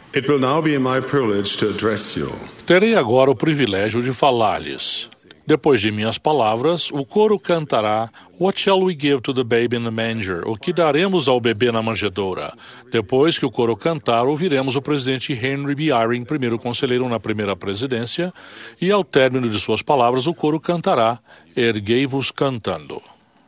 It will now be my privilege to address you. Terei agora o privilégio de falar-lhes. Depois de minhas palavras, o coro cantará What shall we give to the baby in the manger? O que daremos ao bebê na manjedoura? Depois que o coro cantar, ouviremos o presidente Henry B. Eyring, primeiro conselheiro na primeira presidência, e ao término de suas palavras, o coro cantará Erguei-vos cantando.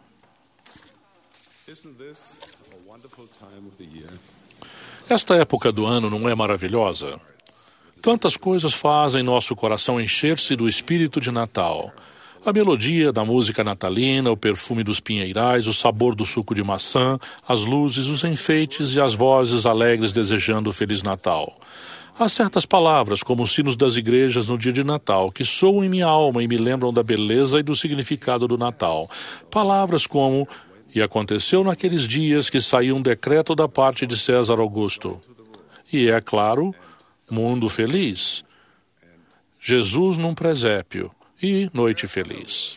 Esta época do ano não é maravilhosa? Tantas coisas fazem nosso coração encher-se do espírito de Natal. A melodia da música natalina, o perfume dos pinheirais, o sabor do suco de maçã, as luzes, os enfeites e as vozes alegres desejando o Feliz Natal. Há certas palavras, como os sinos das igrejas no dia de Natal, que soam em minha alma e me lembram da beleza e do significado do Natal. Palavras como, e aconteceu naqueles dias que saiu um decreto da parte de César Augusto. E é claro, mundo feliz, Jesus num presépio e noite feliz.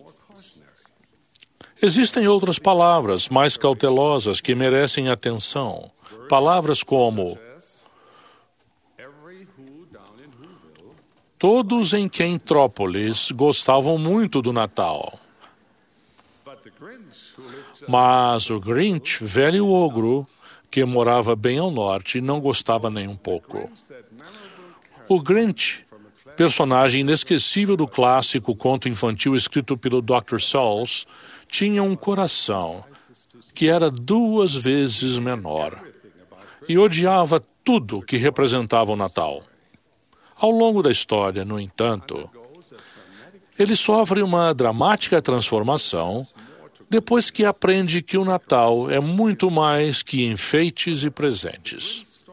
Existem outras palavras mais cautelosas que merecem atenção. Palavras como todos em Kentrópolis gostavam muito do Natal. Mas o Grinch, velho ogro, que morava bem ao norte, não gostava nem um pouco. O Grinch, personagem inesquecível do clássico conto infantil escrito pelo Dr. Seuss, tinha um coração que era 2 vezes menor e odiava tudo que representava o Natal. Ao longo da história, no entanto, ele sofre uma dramática transformação depois que aprende que o Natal é muito mais que enfeites e presentes.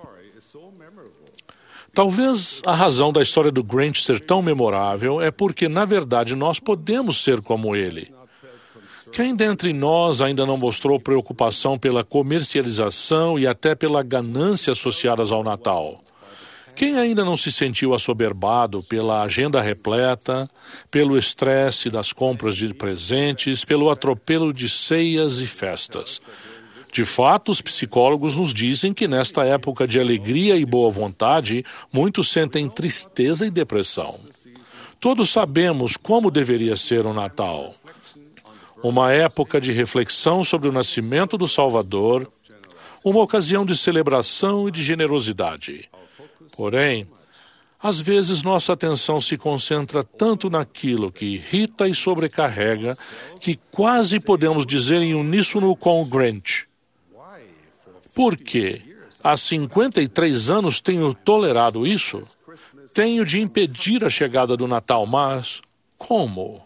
Talvez a razão da história do Grinch ser tão memorável é porque, na verdade, nós podemos ser como ele. Quem dentre nós ainda não mostrou preocupação pela comercialização e até pela ganância associadas ao Natal? Quem ainda não se sentiu assoberbado pela agenda repleta, pelo estresse das compras de presentes, pelo atropelo de ceias e festas? De fato, os psicólogos nos dizem que nesta época de alegria e boa vontade, muitos sentem tristeza e depressão. Todos sabemos como deveria ser o Natal. Uma época de reflexão sobre o nascimento do Salvador, uma ocasião de celebração e de generosidade. Porém, às vezes nossa atenção se concentra tanto naquilo que irrita e sobrecarrega que quase podemos dizer em uníssono com o Grinch. Por quê? Há 53 anos tenho tolerado isso? Tenho de impedir a chegada do Natal, mas como?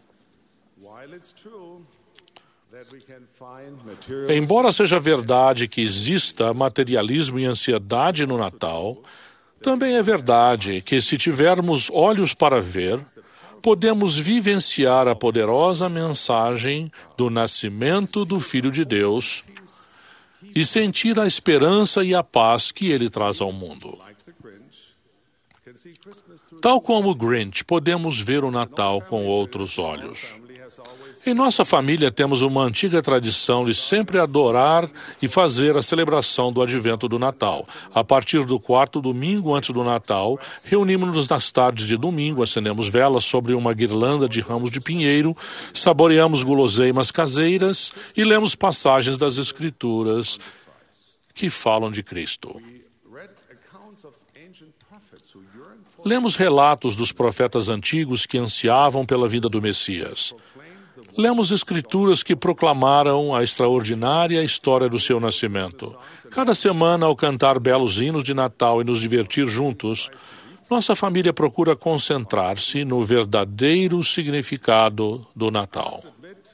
Embora seja verdade que exista materialismo e ansiedade no Natal, também é verdade que, se tivermos olhos para ver, podemos vivenciar a poderosa mensagem do nascimento do Filho de Deus e sentir a esperança e a paz que ele traz ao mundo. Tal como o Grinch, podemos ver o Natal com outros olhos. Em nossa família temos uma antiga tradição de sempre adorar e fazer a celebração do advento do Natal. A partir do 4º domingo antes do Natal, reunimos-nos nas tardes de domingo, acendemos velas sobre uma guirlanda de ramos de pinheiro, saboreamos guloseimas caseiras e lemos passagens das Escrituras que falam de Cristo. Lemos relatos dos profetas antigos que ansiavam pela vinda do Messias. Lemos escrituras que proclamaram a extraordinária história do seu nascimento. Cada semana, ao cantar belos hinos de Natal e nos divertir juntos, nossa família procura concentrar-se no verdadeiro significado do Natal.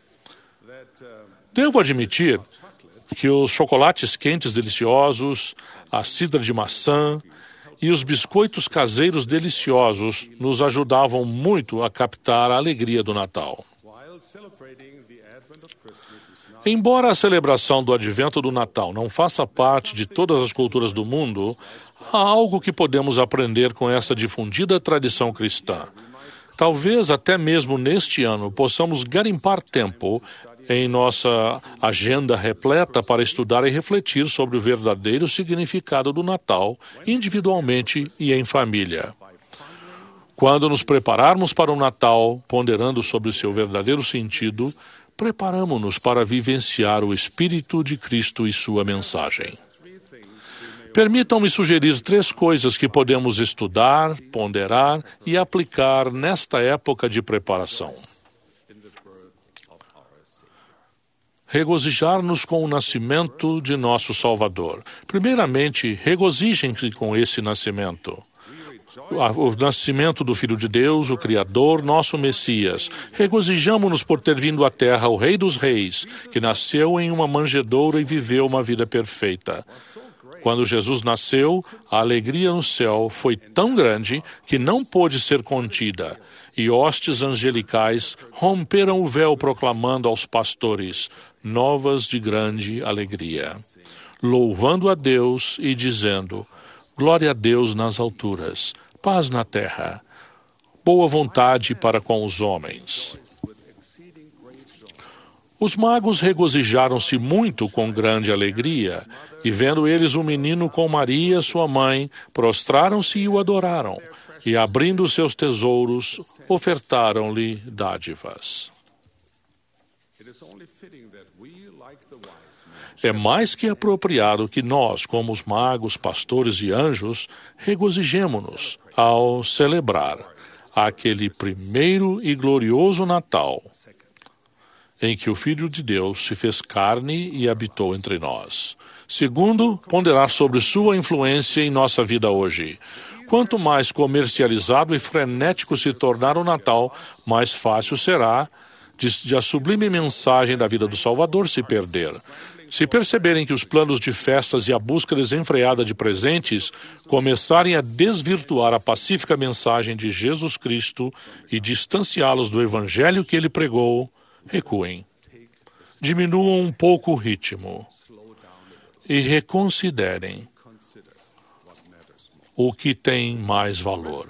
Devo admitir que os chocolates quentes deliciosos, a cidra de maçã e os biscoitos caseiros deliciosos nos ajudavam muito a captar a alegria do Natal. Embora a celebração do advento do Natal não faça parte de todas as culturas do mundo, há algo que podemos aprender com essa difundida tradição cristã. Talvez até mesmo neste ano possamos garimpar tempo em nossa agenda repleta para estudar e refletir sobre o verdadeiro significado do Natal, individualmente e em família. Quando nos prepararmos para o Natal, ponderando sobre seu verdadeiro sentido, preparamos-nos para vivenciar o Espírito de Cristo e sua mensagem. Permitam-me sugerir 3 coisas que podemos estudar, ponderar e aplicar nesta época de preparação. Regozijar-nos com o nascimento de nosso Salvador. Primeiramente, regozijem-se com esse nascimento. O nascimento do Filho de Deus, o Criador, nosso Messias. Regozijamo-nos por ter vindo à Terra o Rei dos Reis, que nasceu em uma manjedoura e viveu uma vida perfeita. Quando Jesus nasceu, a alegria no céu foi tão grande que não pôde ser contida, e hostes angelicais romperam o véu proclamando aos pastores novas de grande alegria, louvando a Deus e dizendo: glória a Deus nas alturas, paz na terra, boa vontade para com os homens. Os magos regozijaram-se muito com grande alegria, e vendo eles o menino com Maria, sua mãe, prostraram-se e o adoraram, e abrindo seus tesouros, ofertaram-lhe dádivas. É mais que apropriado que nós, como os magos, pastores e anjos, regozijemo-nos ao celebrar aquele primeiro e glorioso Natal, em que o Filho de Deus se fez carne e habitou entre nós. Segundo, ponderar sobre sua influência em nossa vida hoje. Quanto mais comercializado e frenético se tornar o Natal, mais fácil será de a sublime mensagem da vida do Salvador se perder. Se perceberem que os planos de festas e a busca desenfreada de presentes começarem a desvirtuar a pacífica mensagem de Jesus Cristo e distanciá-los do Evangelho que ele pregou, recuem. Diminuam um pouco o ritmo e reconsiderem o que tem mais valor.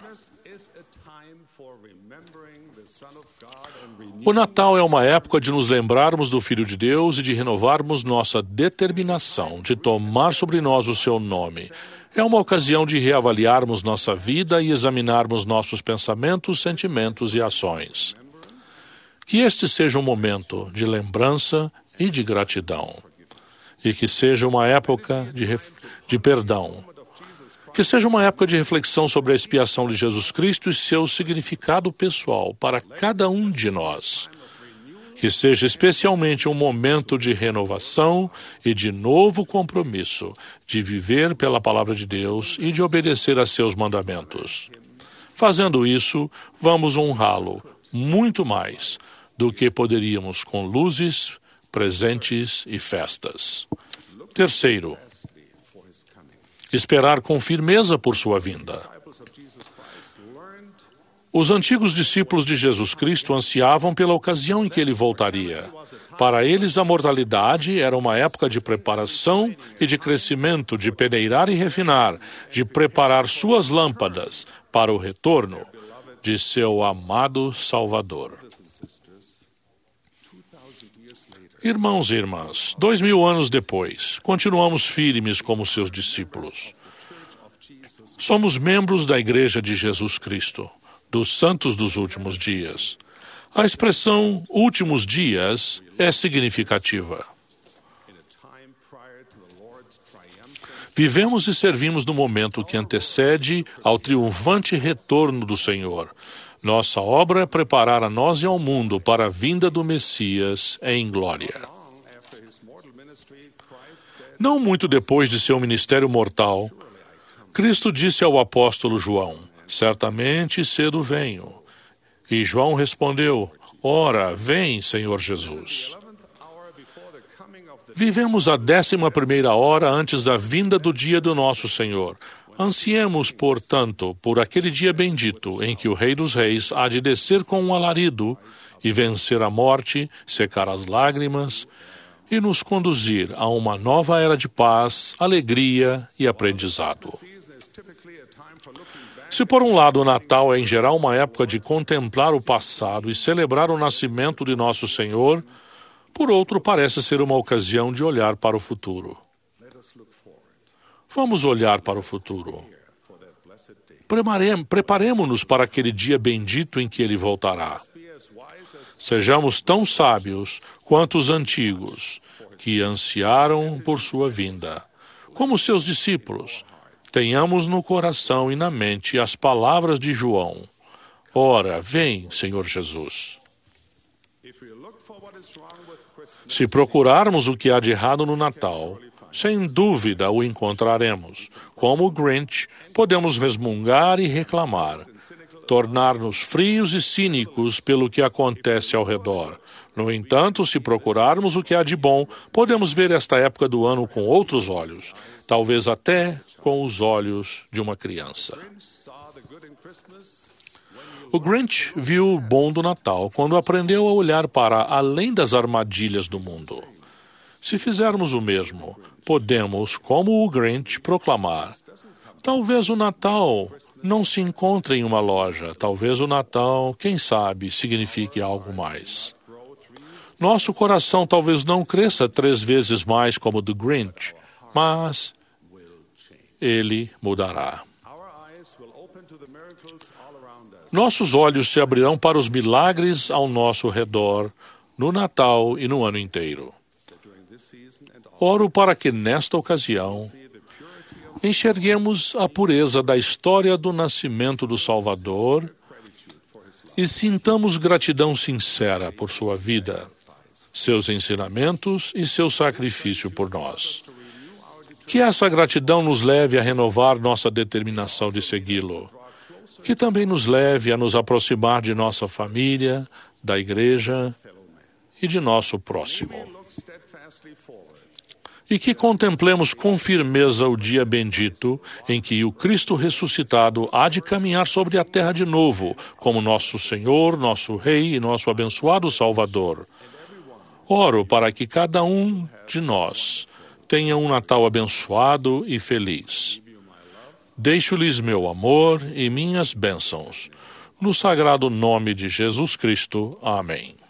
O Natal é uma época de nos lembrarmos do Filho de Deus e de renovarmos nossa determinação de tomar sobre nós o seu nome. É uma ocasião de reavaliarmos nossa vida e examinarmos nossos pensamentos, sentimentos e ações. Que este seja um momento de lembrança e de gratidão. E que seja uma época de perdão. Que seja uma época de reflexão sobre a expiação de Jesus Cristo e seu significado pessoal para cada um de nós. Que seja especialmente um momento de renovação e de novo compromisso de viver pela palavra de Deus e de obedecer a seus mandamentos. Fazendo isso, vamos honrá-lo muito mais do que poderíamos com luzes, presentes e festas. Terceiro, esperar com firmeza por sua vinda. Os antigos discípulos de Jesus Cristo ansiavam pela ocasião em que ele voltaria. Para eles, a mortalidade era uma época de preparação e de crescimento, de peneirar e refinar, de preparar suas lâmpadas para o retorno de seu amado Salvador. Irmãos e irmãs, 2000 anos depois, continuamos firmes como seus discípulos. Somos membros da Igreja de Jesus Cristo, dos santos dos últimos dias. A expressão últimos dias é significativa. Vivemos e servimos no momento que antecede ao triunfante retorno do Senhor. Nossa obra é preparar a nós e ao mundo para a vinda do Messias em glória. Não muito depois de seu ministério mortal, Cristo disse ao apóstolo João: certamente cedo venho. E João respondeu: ora, vem, Senhor Jesus. Vivemos a 11ª hora antes da vinda do dia do nosso Senhor. Ansiemos, portanto, por aquele dia bendito em que o Rei dos Reis há de descer com um alarido e vencer a morte, secar as lágrimas e nos conduzir a uma nova era de paz, alegria e aprendizado. Se por um lado o Natal é em geral uma época de contemplar o passado e celebrar o nascimento de nosso Senhor, Por outro, parece ser uma ocasião de olhar para o futuro. Vamos olhar para o futuro. Preparemo-nos para aquele dia bendito em que ele voltará. Sejamos tão sábios quanto os antigos, que ansiaram por sua vinda. Como seus discípulos, tenhamos no coração e na mente as palavras de João. Ora, vem, Senhor Jesus. Se procurarmos o que há de errado no Natal, sem dúvida o encontraremos. Como o Grinch, podemos resmungar e reclamar, tornar-nos frios e cínicos pelo que acontece ao redor. No entanto, se procurarmos o que há de bom, podemos ver esta época do ano com outros olhos, talvez até com os olhos de uma criança. O Grinch viu o bom do Natal quando aprendeu a olhar para além das armadilhas do mundo. Se fizermos o mesmo, podemos, como o Grinch, proclamar: talvez o Natal não se encontre em uma loja, talvez o Natal, quem sabe, signifique algo mais. Nosso coração talvez não cresça 3 vezes mais como o do Grinch, mas ele mudará. Nossos olhos se abrirão para os milagres ao nosso redor, no Natal e no ano inteiro. Oro para que, nesta ocasião, enxerguemos a pureza da história do nascimento do Salvador e sintamos gratidão sincera por sua vida, seus ensinamentos e seu sacrifício por nós. Que essa gratidão nos leve a renovar nossa determinação de segui-lo. Que também nos leve a nos aproximar de nossa família, da igreja e de nosso próximo. E que contemplemos com firmeza o dia bendito em que o Cristo ressuscitado há de caminhar sobre a terra de novo, como nosso Senhor, nosso Rei e nosso abençoado Salvador. Oro para que cada um de nós tenha um Natal abençoado e feliz. Deixo-lhes meu amor e minhas bênçãos. No sagrado nome de Jesus Cristo. Amém.